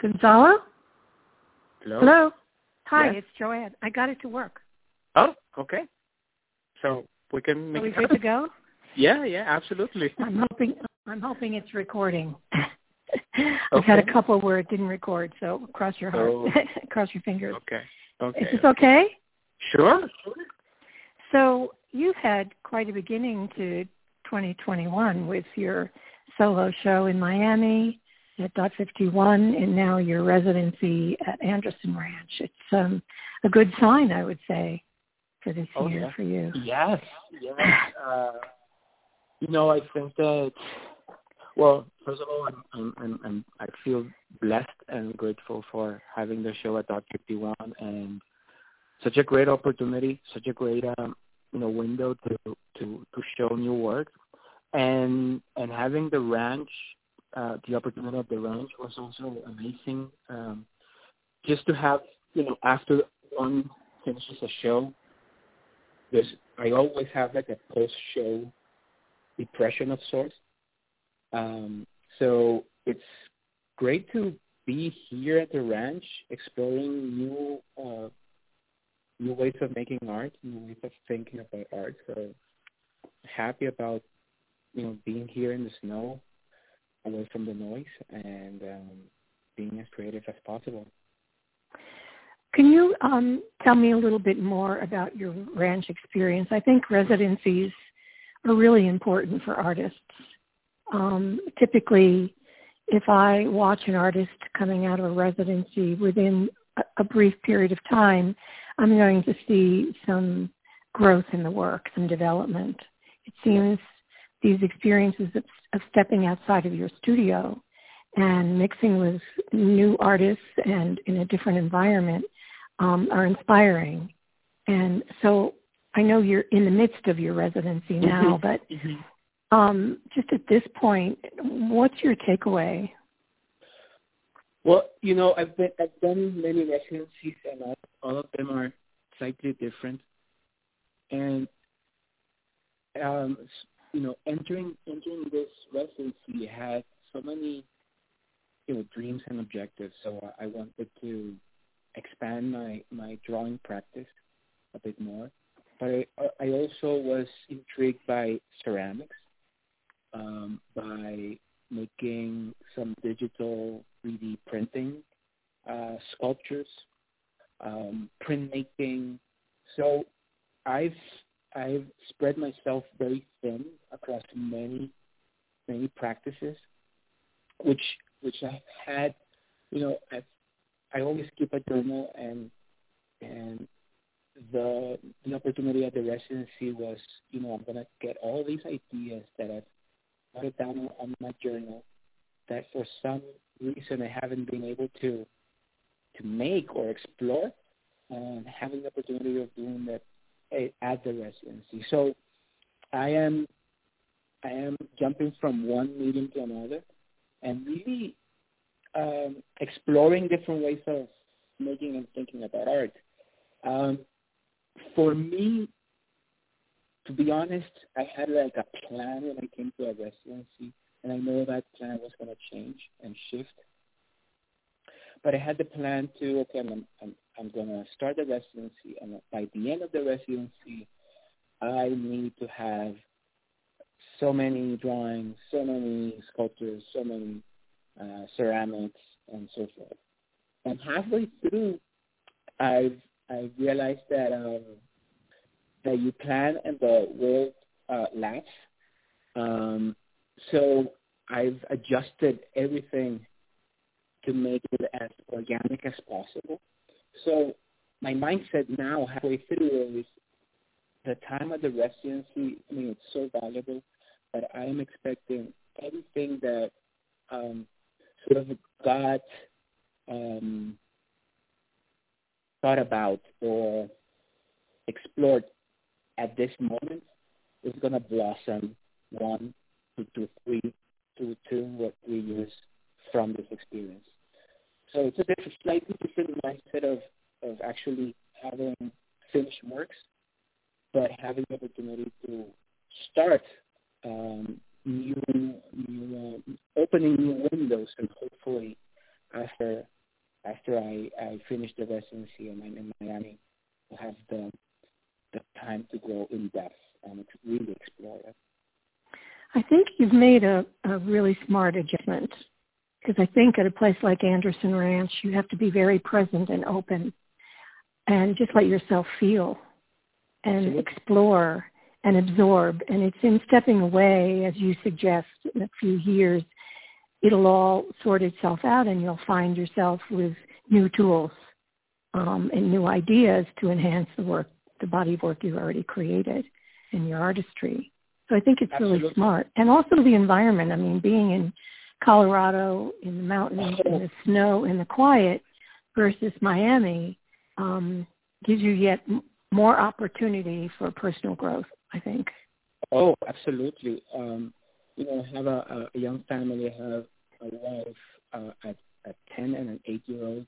Gonzalo? Hello? Hello? Hi, Yes? it's Joanne. I got it to work. Oh, okay. So we can Are make we it good happen. to go? Yeah, absolutely. I'm hoping it's recording. I've had a couple where it didn't record, so cross your heart, cross your fingers. Okay. Is this okay? Sure. So you've had quite a beginning to 2021 with your solo show in Miami at Dot 51, and now your residency at Anderson Ranch. It's a good sign, I would say, for this year for you. Yes. I think that. Well, first of all, I feel blessed and grateful for having the show at Dot 51, and such a great opportunity, such a great window to show new work, and having the ranch, the opportunity of the ranch was also amazing. Just to have, after one finishes a show, I always have like a post-show depression of sorts. So it's great to be here at the ranch, exploring new ways of making art, new ways of thinking about art. So happy about being here in the snow, away from the noise, and being as creative as possible. Can you tell me a little bit more about your ranch experience? I think residencies are really important for artists. Typically, if I watch an artist coming out of a residency within a brief period of time, I'm going to see some growth in the work, some development. It seems these experiences of stepping outside of your studio and mixing with new artists and in a different environment are inspiring. And so I know you're in the midst of your residency now, but just at this point, what's your takeaway? Well, I've done many residencies, and all of them are slightly different. And entering this residency had so many dreams and objectives. So I wanted to expand my drawing practice a bit more. But I also was intrigued by ceramics, by making some digital 3D printing, sculptures, printmaking. So I've spread myself very thin across many practices, which I had. I always keep a journal, and the opportunity at the residency was, I'm gonna get all these ideas that I've jotted down on my journal that for some reason I haven't been able to make or explore, and having the opportunity of doing that at the residency. So I am jumping from one medium to another and really exploring different ways of making and thinking about art. For me, to be honest, I had like a plan when I came to a residency, and I know that plan was going to change and shift. But I had the plan to, I'm going to start the residency, and by the end of the residency, I need to have so many drawings, so many sculptures, so many ceramics, and so forth. And halfway through, I realized that you plan and the world laughs. So I've adjusted everything to make it as organic as possible. So my mindset now, halfway through, is the time of the residency. It's so valuable, but I am expecting everything that sort of got thought about or explored at this moment is going to blossom 1 to 3 to 2 or 3 years from this experience. So it's a slightly different mindset of actually having finished works, but having the opportunity to start opening new windows, and hopefully after after I finish the residency and I'm in Miami, I'll have the time to go in depth and really explore it. I think you've made a really smart adjustment, because I think at a place like Anderson Ranch, you have to be very present and open and just let yourself feel and Absolutely. explore and absorb. And it's in stepping away, as you suggest, in a few years, it'll all sort itself out and you'll find yourself with new tools and new ideas to enhance the body of work you've already created in your artistry. So I think it's Absolutely. really smart. And also the environment. I mean, being in Colorado, in the mountains, in the snow, in the quiet, versus Miami, gives you yet more opportunity for personal growth, I think. Oh, absolutely. I have a young family. I have a wife, a 10 and an 8-year-old.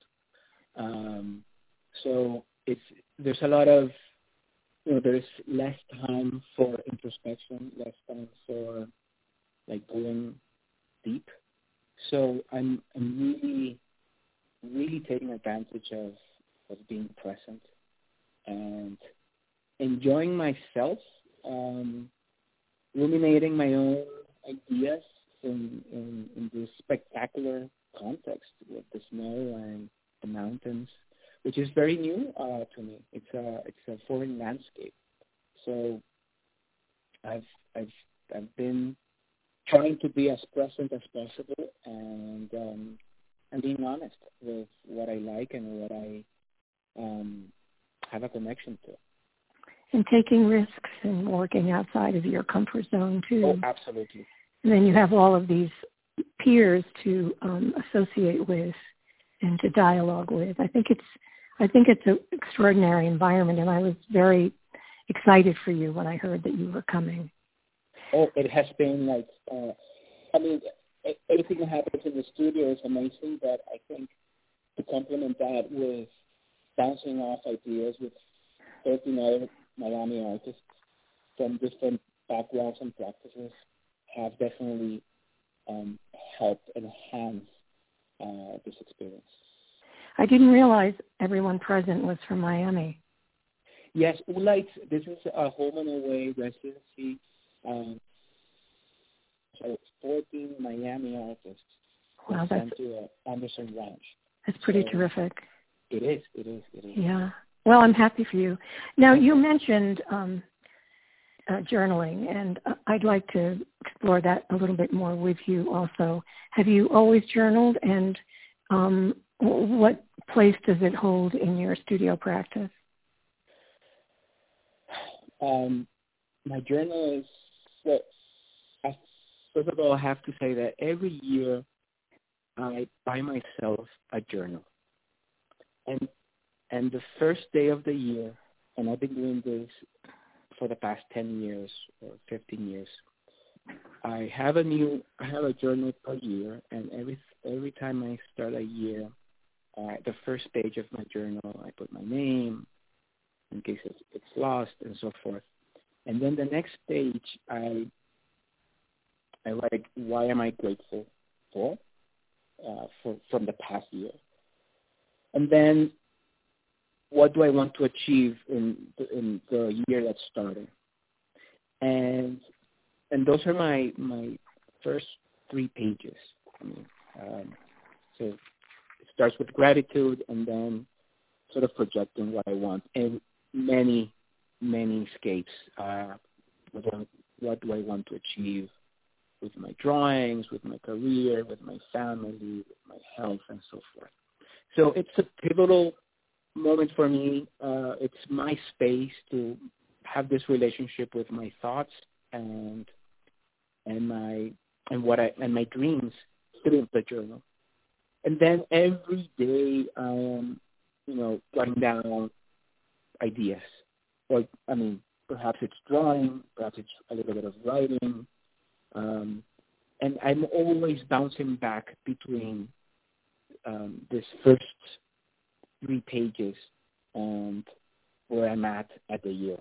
So there's a lot of, there's less time for introspection, less time for going deep. So I'm really, really taking advantage of being present and enjoying myself, ruminating my own ideas in this spectacular context with the snow and the mountains, which is very new to me. It's a foreign landscape. So I've been trying to be as present as possible and being honest with what I like and what I have a connection to. And taking risks and working outside of your comfort zone too. Oh, absolutely. And then you have all of these peers to associate with and to dialogue with. I think it's an extraordinary environment, and I was very excited for you when I heard that you were coming. Oh, it has been everything that happens in the studio is amazing, but I think to complement that with bouncing off ideas with 13 other Miami artists from different backgrounds and practices have definitely helped enhance this experience. I didn't realize everyone present was from Miami. Yes, this is a home and away residency. So 14 Miami artists were sent to Anderson Ranch. That's pretty terrific. It is. Yeah. Well, I'm happy for you. Now, you mentioned journaling, and I'd like to explore that a little bit more with you also. Have you always journaled, and what place does it hold in your studio practice? My journal is, first of all, I have to say that every year I buy myself a journal. And the first day of the year, and I've been doing this for the past 10 years or 15 years, I have a journal per year, and every time I start a year, the first page of my journal, I put my name in case it's lost and so forth. And then the next page, I write, why am I grateful for from the past year? And then what do I want to achieve in the year that's starting? And those are my first 3 pages. So it starts with gratitude and then sort of projecting what I want and many escapes. What do I want to achieve with my drawings, with my career, with my family, with my health, and so forth. So it's a pivotal moment for me. It's my space to have this relationship with my thoughts and my dreams through the journal. And then every day I am, writing down ideas. Perhaps it's drawing, perhaps it's a little bit of writing. And I'm always bouncing back between this first 3 pages and where I'm at the year.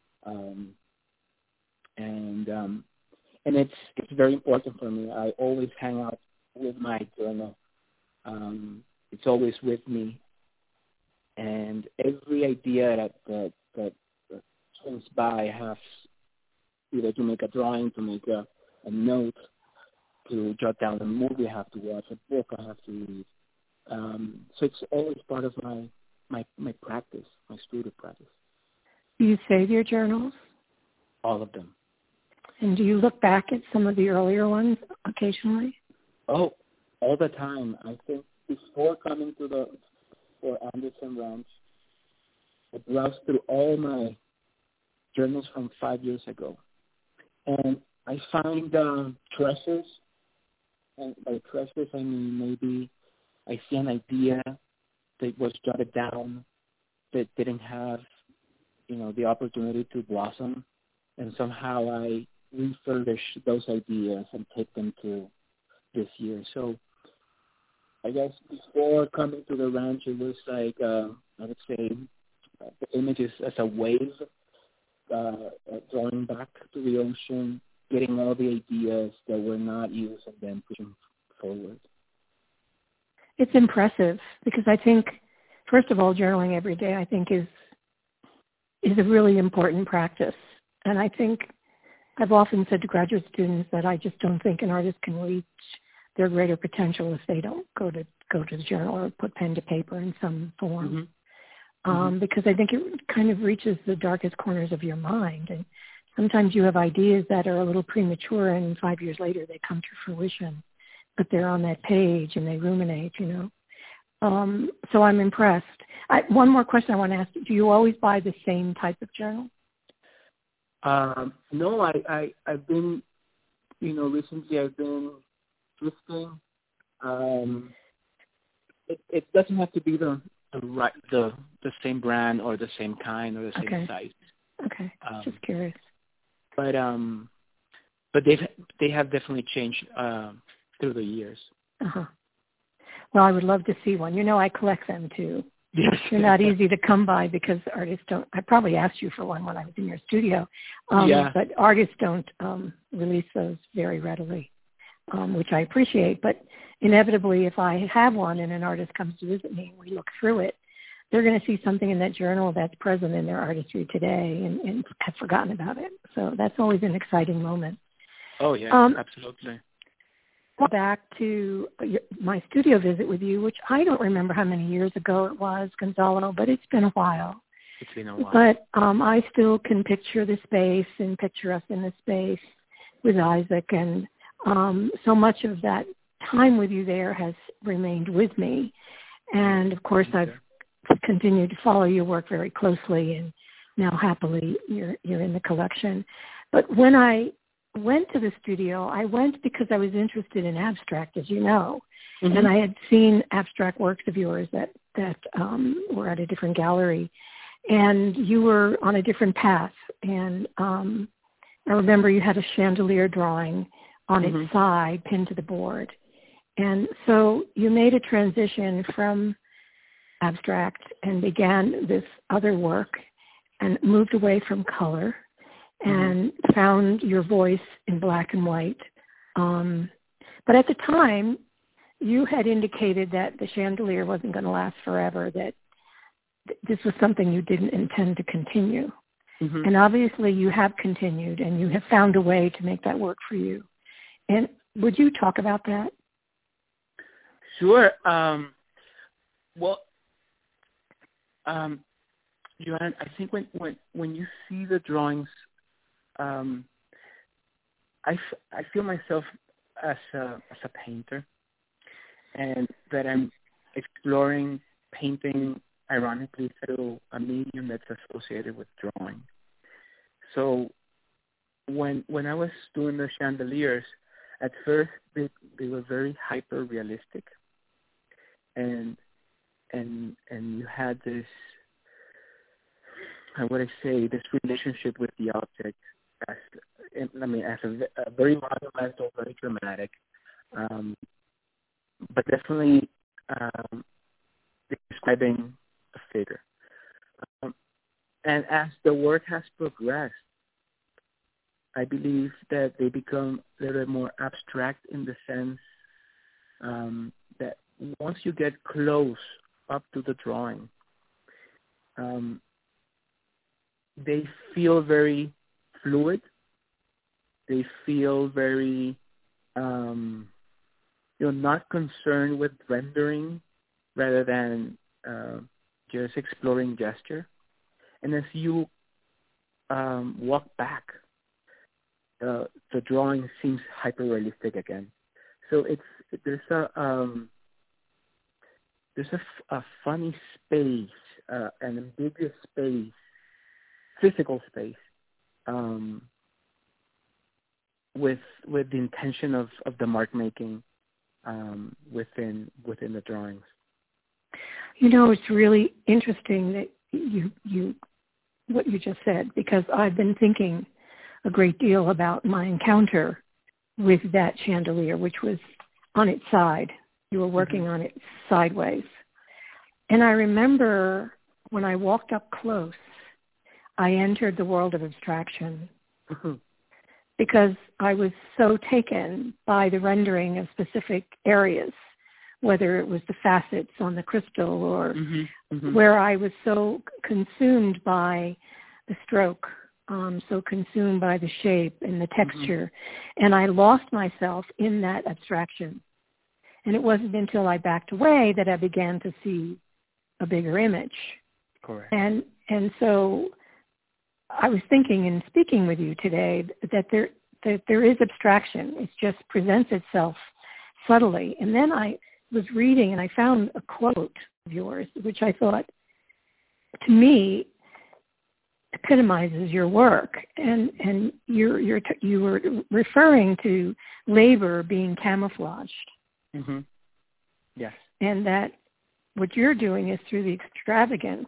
And it's very important for me. I always hang out with my journal It's always with me. And every idea that comes by, I have either to make a drawing, to make a note, to jot down a movie I have to watch, a book I have to read. So it's always part of my practice, my studio practice. Do you save your journals? All of them. And do you look back at some of the earlier ones occasionally? Oh, all the time. I think before coming to for Anderson Ranch, I browsed through all my journals from 5 years ago. And I find treasures. And by treasures, I mean maybe I see an idea that was jotted down that didn't have, the opportunity to blossom. And somehow I refurbish those ideas and take them to this year. So I guess before coming to the ranch, it was like, I would say, the images as a wave, drawing back to the ocean, getting all the ideas that were not used and then pushing forward. It's impressive because I think, first of all, journaling every day, I think is a really important practice. And I think I've often said to graduate students that I just don't think an artist can reach their greater potential if they don't go to the journal or put pen to paper in some form. Mm-hmm. Because I think it kind of reaches the darkest corners of your mind. And sometimes you have ideas that are a little premature and 5 years later they come to fruition, but they're on that page and they ruminate, So I'm impressed. One more question I want to ask. Do you always buy the same type of journal? No, I've been, recently I've been thrifting. It doesn't have to be the same brand or the same kind or the same size. Okay, just curious. But they have definitely changed through the years. Uh-huh. Well, I would love to see one. I collect them too. Yes. They're not easy to come by because artists don't. I probably asked you for one when I was in your studio, but artists don't release those very readily, which I appreciate. But inevitably, if I have one and an artist comes to visit me and we look through it, they're going to see something in that journal that's present in their artistry today and have forgotten about it. So that's always an exciting moment. Oh, yeah, absolutely. Back to my studio visit with you, which I don't remember how many years ago it was, Gonzalo, but it's been a while. It's been a while. But I still can picture the space and picture us in the space with Isaac. And so much of that time with you there has remained with me. And, of course, I've continued to follow your work very closely, and now happily you're in the collection. But when I went to the studio, I went because I was interested in abstract, as you know, and I had seen abstract works of yours that were at a different gallery, and you were on a different path. And I remember you had a chandelier drawing on its side pinned to the board. And so you made a transition from abstract and began this other work and moved away from color and found your voice in black and white. But at the time, you had indicated that the chandelier wasn't going to last forever, that this was something you didn't intend to continue. And obviously you have continued, and you have found a way to make that work for you. And would you talk about that? Sure. Joanne, I think when you see the drawings, I feel myself as a painter, and that I'm exploring painting, ironically, through a medium that's associated with drawing. So when I was doing the chandeliers, at first they were very hyper realistic, and you had this, how would I say, this relationship with the object as a very monumental, very dramatic, but definitely describing a figure. And as the work has progressed, I believe that they become a little bit more abstract in the sense that once you get close up to the drawing, they feel very fluid. They feel very, not concerned with rendering rather than just exploring gesture. And as you walk back, the drawing seems hyper-realistic again. So there's a funny space, an ambiguous space, physical space, with the intention of the mark making within the drawings. It's really interesting that you what you just said, because I've been thinking a great deal about my encounter with that chandelier, which was on its side. You were working on it sideways. And I remember when I walked up close, I entered the world of abstraction because I was so taken by the rendering of specific areas, whether it was the facets on the crystal or where I was so consumed by the stroke, so consumed by the shape and the texture. And I lost myself in that abstraction. And it wasn't until I backed away that I began to see a bigger image. Correct. And so I was thinking in speaking with you today that there is abstraction. It just presents itself subtly. And then I was reading and I found a quote of yours, which I thought, to me, epitomizes your work. And you were referring to labor being camouflaged. Yes. And that what you're doing is through the extravagance.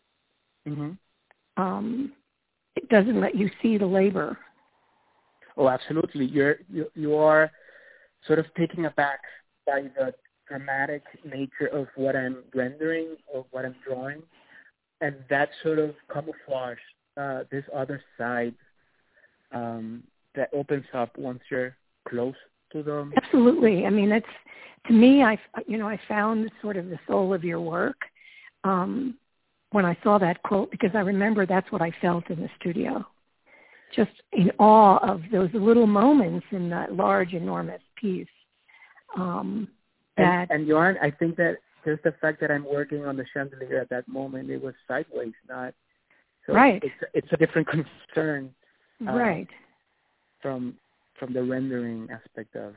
It doesn't let you see the labor. Oh, absolutely. You are sort of taken aback by the dramatic nature of what I'm rendering or what I'm drawing, and that sort of camouflage this other side that opens up once you're close to them. Absolutely. I mean, that's, to me, I found sort of the soul of your work when I saw that quote, because I remember that's what I felt in the studio, just in awe of those little moments in that large, enormous piece. And Joanne, I think that just the fact that I'm working on the chandelier at that moment, it was sideways, not so. Right. It's a different concern, right, from the rendering aspect of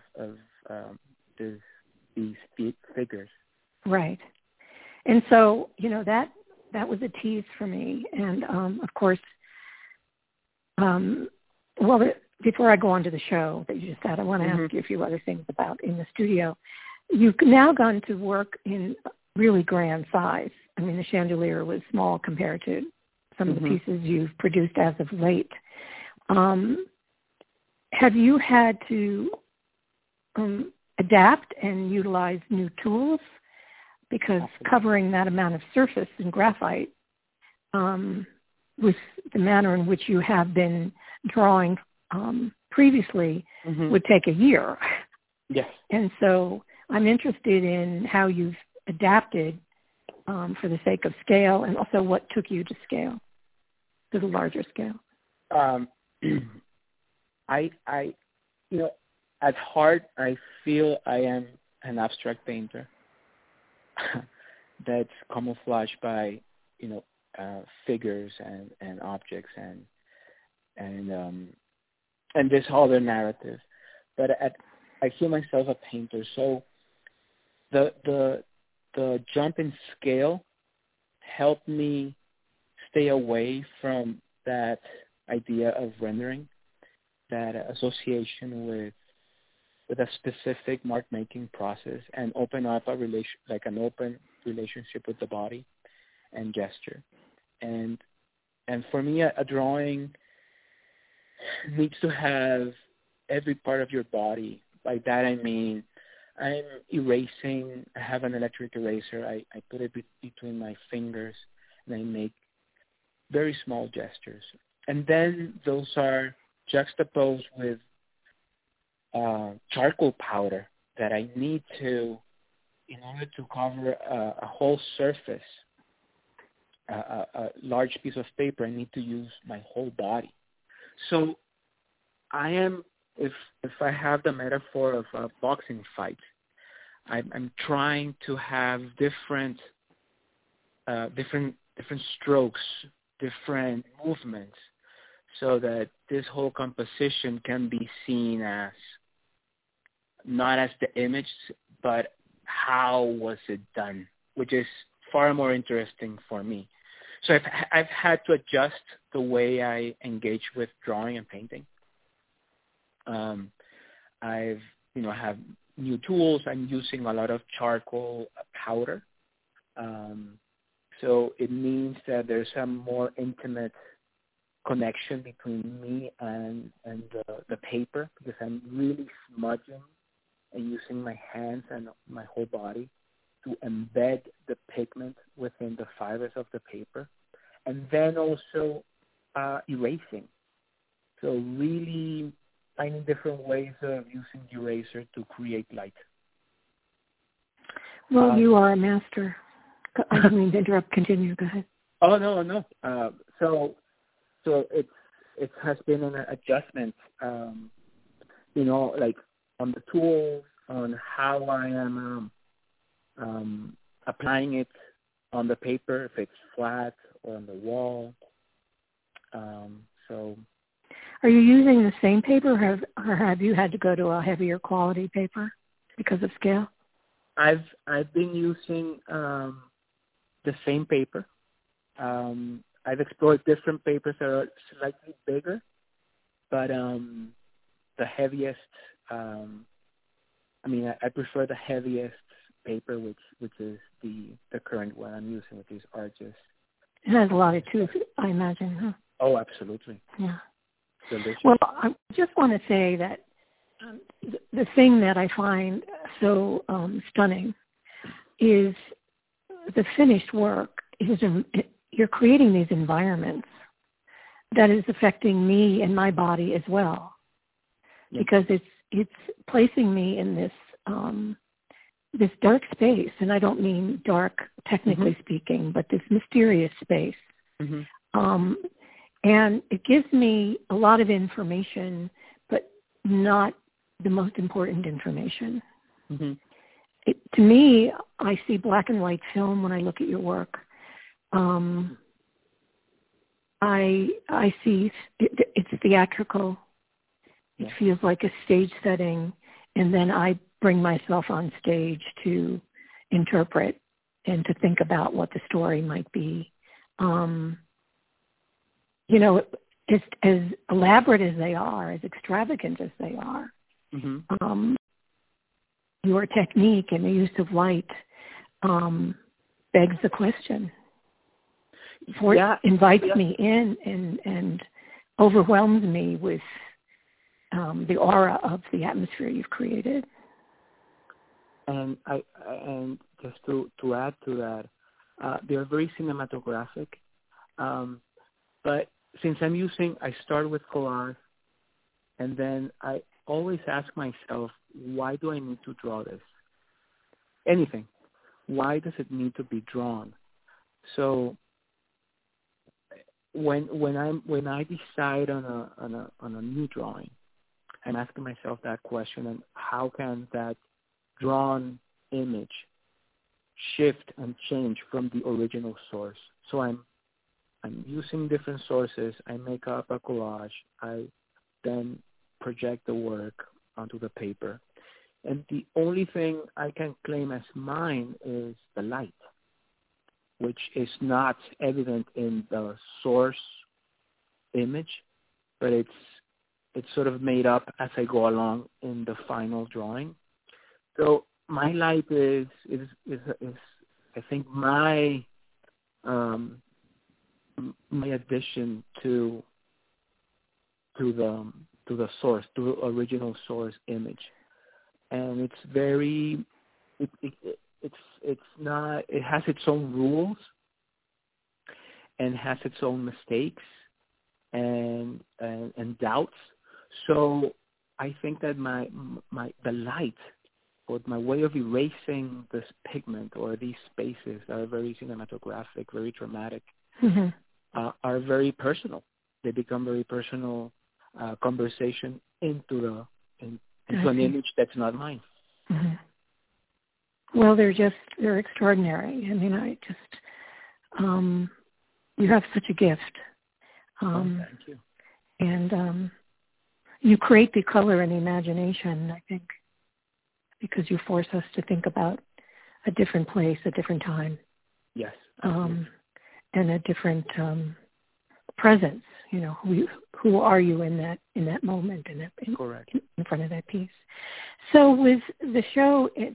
these figures. Right. And so, that was a tease for me. And, of course, before I go on to the show that you just had, I want to ask you a few other things about in the studio. You've now gone to work in really grand size. I mean, the chandelier was small compared to some of the pieces you've produced as of late. Have you had to adapt and utilize new tools? Because covering that amount of surface in graphite with the manner in which you have been drawing previously would take a year. Yes. And so I'm interested in how you've adapted for the sake of scale, and also what took you to scale, to the larger scale. I at heart, I feel I am an abstract painter that's camouflaged by, figures and objects and this other narrative. But I feel myself a painter. So the jump in scale helped me stay away from that idea of rendering, that association with a specific mark making process, and open up an open relationship with the body and gesture. And for me, a drawing needs to have every part of your body. By that I mean, I'm erasing. I have an electric eraser. I put it between my fingers, and I make very small gestures. And then those are juxtaposed with charcoal powder that I need to in order to cover a whole surface, a large piece of paper, I need to use my whole body. So I am, if I have the metaphor of a boxing fight, I'm trying to have different strokes, different movements, so that this whole composition can be seen as not as the image, but how was it done, which is far more interesting for me. So I've had to adjust the way I engage with drawing and painting. I have new tools. I'm using a lot of charcoal powder. So it means that there's a more intimate connection between me and the paper, because I'm really smudging and using my hands and my whole body to embed the pigment within the fibers of the paper, and then also erasing. So really finding different ways of using the eraser to create light. Well, you are a master. I didn't mean to interrupt. Continue. Go ahead. Oh, no. So it has been an adjustment, like on the tools, on how I am applying it on the paper, if it's flat or on the wall. So, are you using the same paper, or have you had to go to a heavier quality paper because of scale? I've been using the same paper. I've explored different papers that are slightly bigger, but the heaviest. I prefer the heaviest paper, which is the current one I'm using, which is Argis. It has a lot of tooth, I imagine, huh? Oh, absolutely. Yeah. Delicious. Well, I just want to say that the thing that I find so stunning is the finished work. You're creating these environments that is affecting me and my body as well, because it's placing me in this this dark space, and I don't mean dark technically speaking, but this mysterious space. And it gives me a lot of information, but not the most important information. To me, I see black and white film when I look at your work. I see it's theatrical. It feels like a stage setting, and then I bring myself on stage to interpret and to think about what the story might be. As elaborate as they are, as extravagant as they are, your technique and the use of light begs the question. It invites me in and overwhelms me with the aura of the atmosphere you've created. And just to add to that, they're very cinematographic. But since I start with collage, and then I always ask myself, why do I need to draw this? Anything. Why does it need to be drawn? So when I decide on a new drawing, I'm asking myself that question, and how can that drawn image shift and change from the original source? So I'm using different sources. I make up a collage. I then project the work onto the paper. And the only thing I can claim as mine is the light, which is not evident in the source image, but it's sort of made up as I go along in the final drawing. So my light is I think my addition to the source, to the original source image, and it's very it's not. It has its own rules and has its own mistakes and doubts. So I think that the light but my way of erasing this pigment or these spaces that are very cinematographic, very dramatic, are very personal. They become very personal conversation into an image that's not mine. Well, they're extraordinary. I mean, you have such a gift. Thank you. And you create the color and the imagination, I think, because you force us to think about a different place, a different time. Yes. And a different presence. You know, who are you in that moment, Correct. in front of that piece. So with the show at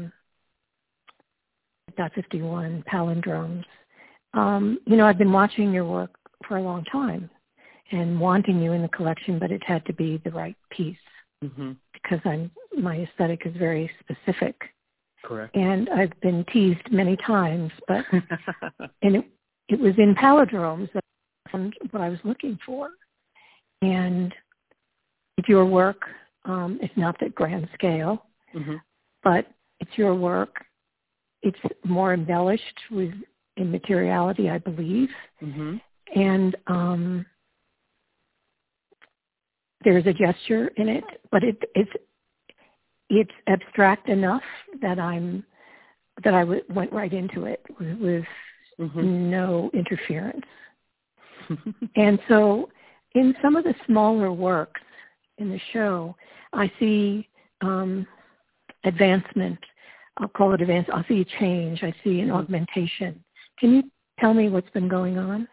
Dot 51 Palindromes, I've been watching your work for a long time and wanting you in the collection, but it had to be the right piece because my aesthetic is very specific. Correct. And I've been teased many times, but and it was in Palindromes that I found what I was looking for. And it's your work. It's not that grand scale, but it's your work. It's more embellished in materiality, I believe. And there's a gesture in it, but it's abstract enough that I went right into it with no interference. And so in some of the smaller works in the show, I see advancement. I'll call it advance. I'll see a change. I see an augmentation. Can you tell me what's been going on?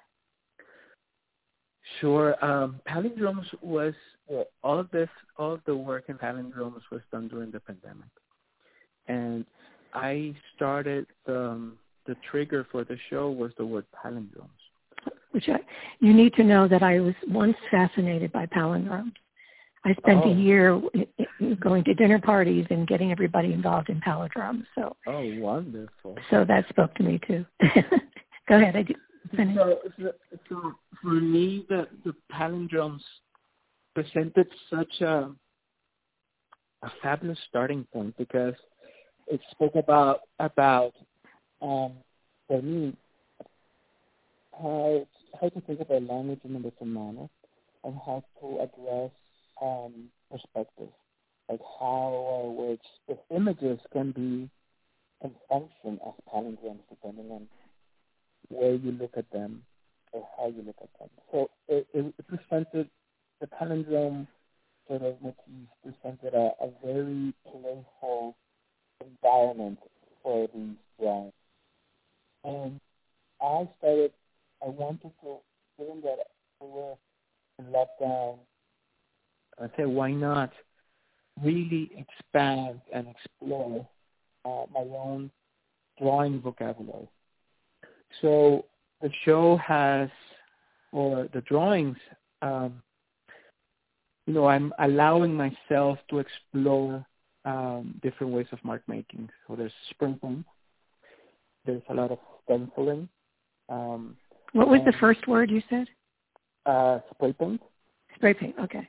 Sure. Palindromes was all of the work in Palindromes was done during the pandemic, and I started the trigger for the show was the word palindromes. You need to know that I was once fascinated by palindromes. I spent a year going to dinner parties and getting everybody involved in palindromes. So. Oh, wonderful. So that spoke to me too. Go ahead. So for me, the palindromes presented such a fabulous starting point because it spoke about for me how to think about language in a different manner and how to address perspective, like how words with images can function as palindromes depending on where you look at them or how you look at them. So it presented the palindrome sort of motif presented a very playful environment for these drawings. And I wanted to, given that we were in lockdown, I said, why not really expand and explore my own drawing vocabulary? So the show has, or the drawings, I'm allowing myself to explore different ways of mark making. So there's spray paint. There's a lot of stenciling. What was the first word you said? Spray paint. Spray paint, okay.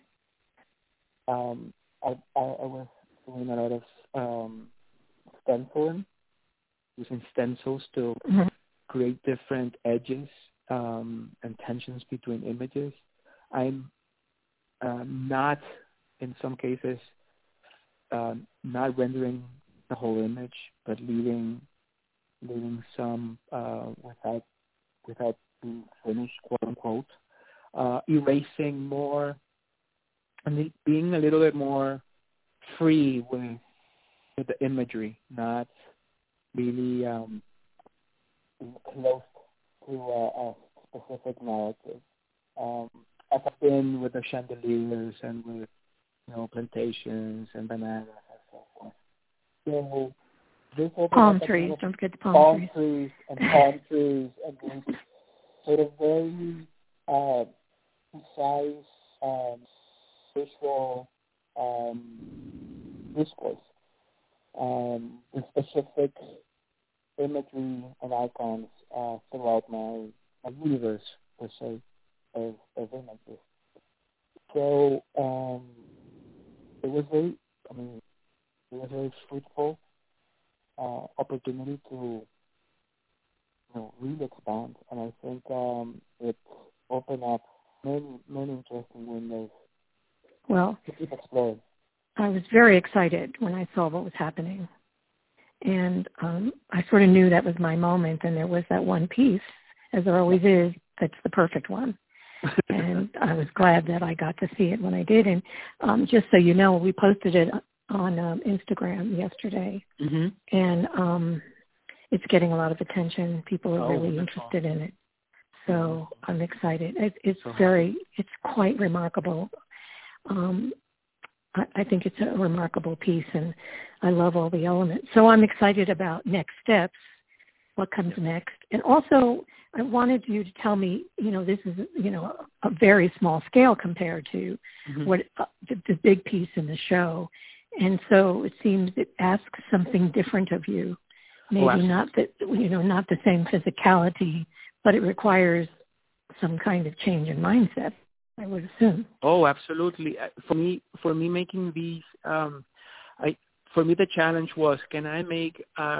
I was doing a lot of stenciling, using stencils to create different edges and tensions between images. I'm not, in some cases, not rendering the whole image, but leaving some without being finished, quote unquote. Erasing more, and being a little bit more free with the imagery, not really close to a specific narrative. As I've been with the chandeliers and with plantations and bananas and so forth. So this palm trees. Don't forget the palm trees and palm trees and these sort of very precise visual discourse, with specific imagery and icons throughout my universe, per se, of images. So it was very, It was a very fruitful opportunity to really expand, and I think it opened up many interesting windows Well, to keep exploring. I was very excited when I saw what was happening. And I sort of knew that was my moment, and there was that one piece, as there always is, that's the perfect one. And I was glad that I got to see it when I did. And just so you know, we posted it on Instagram yesterday, and it's getting a lot of attention. People are really interested in it. So I'm excited. It's quite remarkable. I think it's a remarkable piece, and I love all the elements. So I'm excited about next steps, what comes next. And also, I wanted you to tell me, this is, a very small scale compared to what the big piece in the show. And so it seems it asks something different of you. Maybe not the same physicality, but it requires some kind of change in mindset, I would assume. Oh, absolutely. For me, making these, for me the challenge was, can I make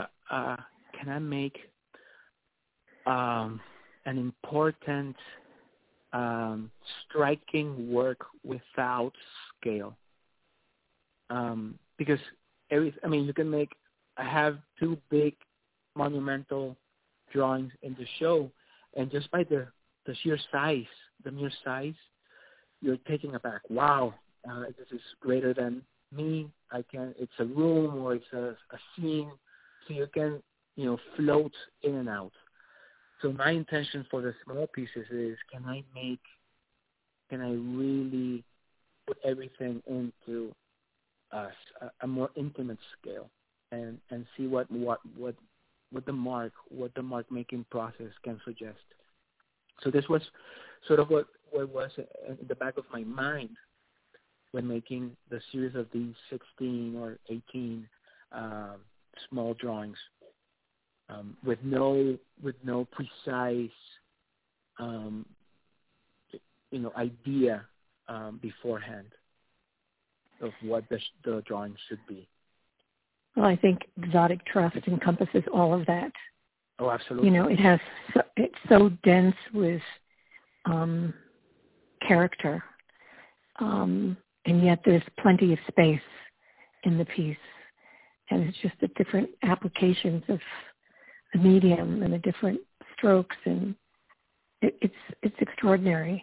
an important, striking work without scale? Because you can make. I have two big monumental drawings in the show, and just by the sheer size, the mere size, you're taken aback. Wow, this is greater than me. It's a room or it's a scene, so you can, float in and out. So my intention for the small pieces is, can I really put everything into a more intimate scale, and see what the mark making process can suggest. So this was sort of what was in the back of my mind when making the series of these 16 or 18 small drawings, with no precise idea beforehand of what the drawing should be. Well, I think Exotic Trust encompasses all of that. Oh, absolutely. It's so dense with character, and yet there's plenty of space in the piece, and it's just the different applications of the medium and the different strokes, and it's extraordinary.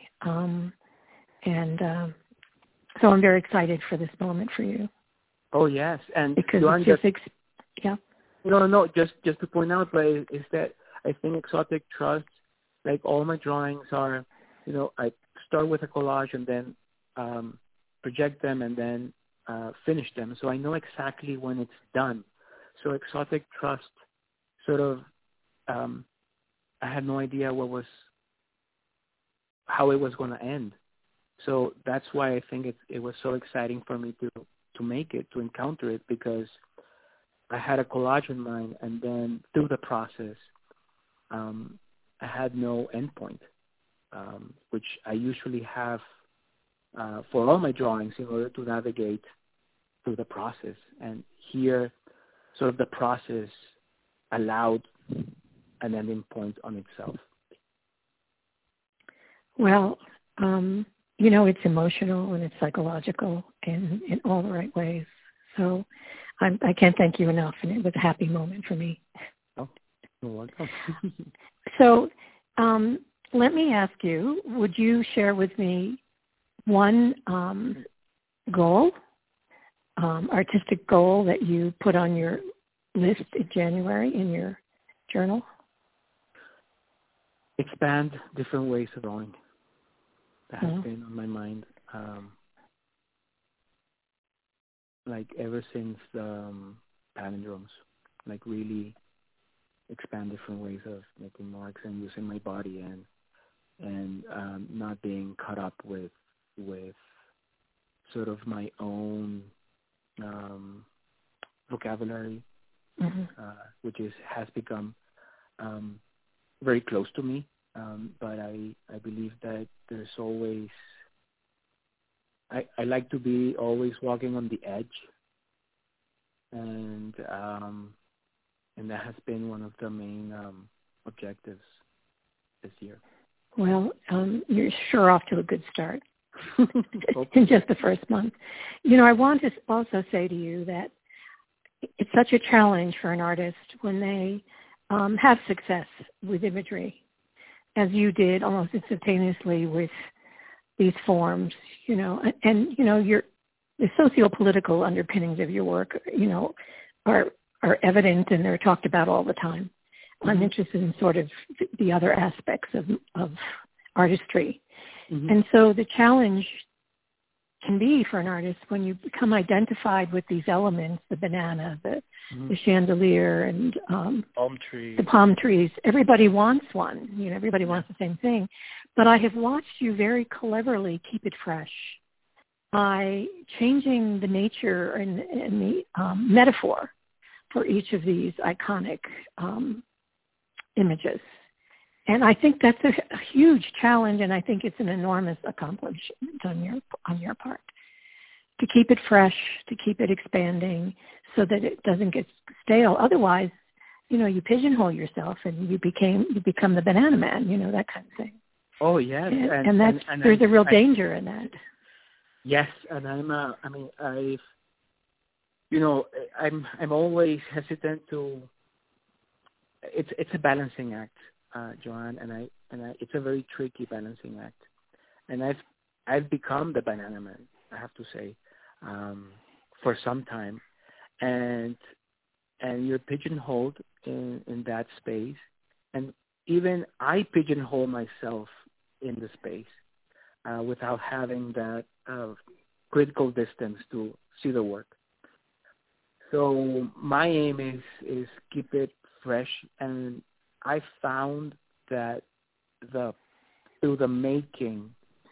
So I'm very excited for this moment for you. Oh yes, and because it's just yeah. No. Just to point out, but is that I think Exotic Trust, like all my drawings are, I start with a collage and then project them and then finish them, so I know exactly when it's done. So Exotic Trust, sort of, I had no idea how it was going to end. So that's why I think it was so exciting for me to make it, to encounter it, because I had a collage in mind, and then through the process, I had no endpoint, which I usually have for all my drawings in order to navigate through the process. And here, sort of the process allowed an ending point on itself. Well, it's emotional and it's psychological and in all the right ways. So I can't thank you enough, and it was a happy moment for me. Oh, you're welcome. So let me ask you, would you share with me one goal, artistic goal that you put on your list in January in your journal? Expand different ways of drawing. That has been on my mind, like ever since palindromes, like really expand different ways of making marks and using my body, and not being caught up with sort of my own vocabulary, which has become very close to me. But I believe that there's always, I like to be always walking on the edge and that has been one of the main objectives this year. Well, you're sure off to a good start in just the first month. I want to also say to you that it's such a challenge for an artist when they have success with imagery, as you did almost instantaneously with these forms, and the socio-political underpinnings of your work, are evident and they're talked about all the time. I'm interested in sort of the other aspects of artistry. Mm-hmm. And so the challenge can be for an artist when you become identified with these elements, the banana, the chandelier, and the palm trees. Everybody wants one. Everybody wants the same thing. But I have watched you very cleverly keep it fresh by changing the nature and the metaphor for each of these iconic images. And I think that's a huge challenge, and I think it's an enormous accomplishment on your part to keep it fresh, to keep it expanding so that it doesn't get stale. Otherwise, you pigeonhole yourself and you become the banana man, that kind of thing. Oh, yes. And there's a real danger in that. Yes, and I'm always hesitant to. It's a balancing act, Joanne, and it's a very tricky balancing act, and I've become the banana man, I have to say, for some time, and you're pigeonholed in that space, and even I pigeonhole myself in the space without having that critical distance to see the work. So my aim is keep it fresh, and I found that through the making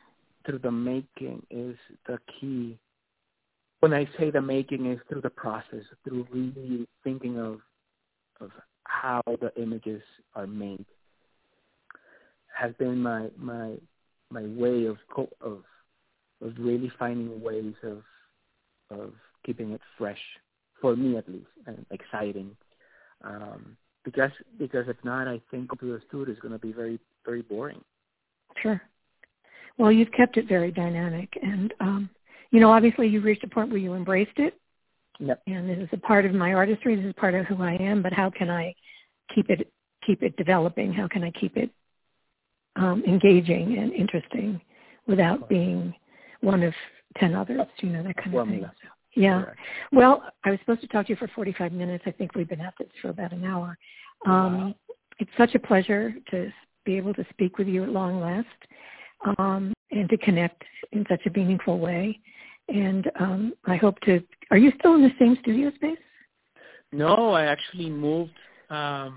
is the key. When I say the making, is through the process, through really thinking of how the images are made, has been my way of really finding ways of keeping it fresh, for me at least, and exciting. Because if not, I think to the studio is going to be very, very boring. Sure. Well, you've kept it very dynamic, and obviously you've reached a point where you embraced it. Yep. And this is a part of my artistry. This is part of who I am. But how can I keep it developing? How can I keep it engaging and interesting without being one of 10 others? That kind of thing. So, yeah. Correct. Well, I was supposed to talk to you for 45 minutes. I think we've been at this for about an hour. Wow. It's such a pleasure to be able to speak with you at long last and to connect in such a meaningful way. And I hope to. Are you still in the same studio space? No, I actually moved. I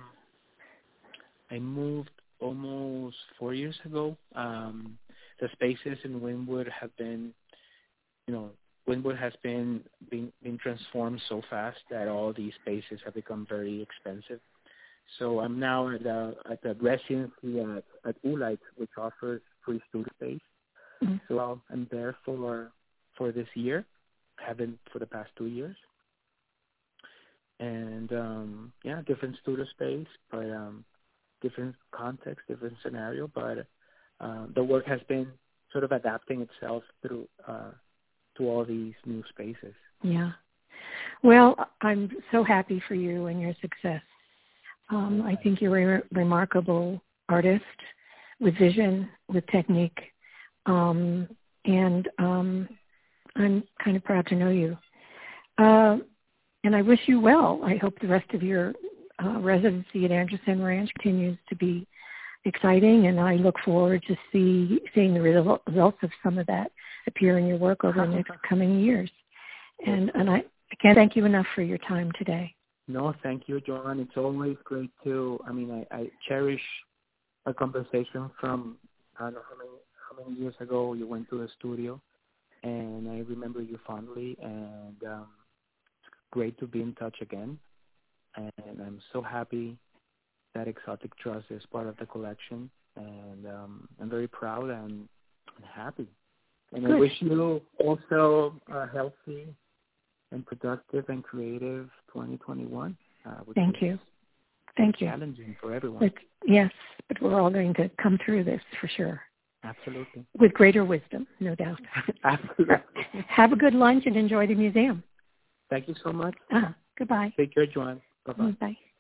moved almost 4 years ago. The spaces in Wynwood have been, Wynwood has been transformed so fast that all these spaces have become very expensive. So I'm now at the residency at Ulite, which offers free studio space. Mm-hmm. So I'm there for this year. Have been for the past 2 years. And different studio space, but different context, different scenario. But the work has been sort of adapting itself through to all these new spaces. Yeah. Well, I'm so happy for you and your success. I think you're a remarkable artist with vision, with technique, and I'm kind of proud to know you. And I wish you well. I hope the rest of your residency at Anderson Ranch continues to be exciting, and I look forward to seeing the results of some of that appear in your work over the next coming years. And I can't thank you enough for your time today. No, thank you, Joanne. It's always great I cherish a conversation from, I don't know how many years ago you went to the studio, and I remember you fondly, and it's great to be in touch again. And I'm so happy that Exotic Trust is part of the collection, and I'm very proud and happy. And good. I wish you also a healthy and productive and creative 2021. Thank you. Thank you. Challenging for everyone. Yes, but we're all going to come through this for sure. Absolutely. With greater wisdom, no doubt. Absolutely. Have a good lunch and enjoy the museum. Thank you so much. Goodbye. Take care, Joanne. Bye-bye. Bye.